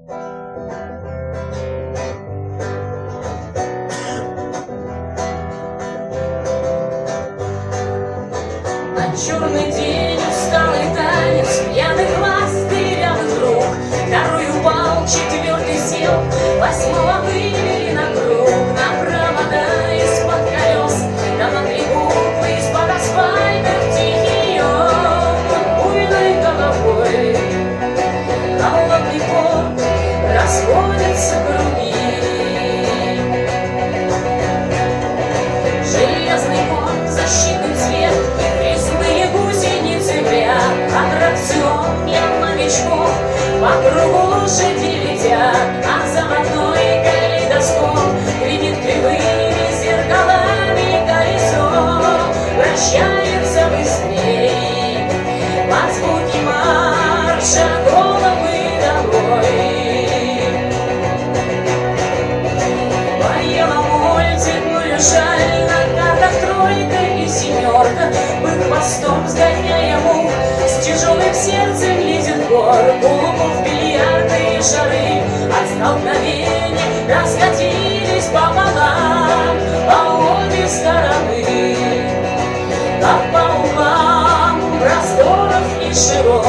Черный день, усталый танец, пьяный глаз, дырявый круг. Второй упал, четвертый сел, восьмого вывели на круг. На провода из-под колес, да на три буквы из-под асфальта в тихий ом. Буйной головой холодный пот, расходятся круги. Железный кот, защитный цвет, аттракцион для новичков, по кругу лошади летят, а заводной калейдоскоп гремит кривыми зеркалами колесо, вращается быстрей под звуки марша головы долой. Поела моль, цветную шаль, на картах тройка и семерка, бык хвостом сгоняя мух, тяжелым сердцем лезет гор, глубоко в бильярдные шары, от столкновения раскатились пополам, по обе стороны, как по углам просторов и широт.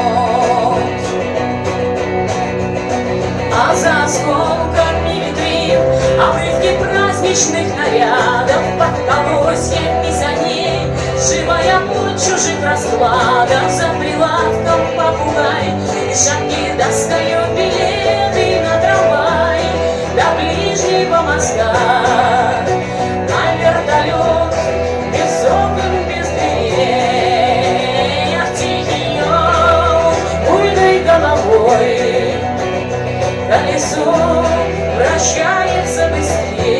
А за осколками витрин обрывки праздничных нарядов, под колосьями саней живая плоть чужих раскладов. За прилавком попугай из шапки достает билеты на трамвай до ближнего моста. На вертолет без окон, без дверей, а в тихий ом буйной головой колесо вращается быстрее.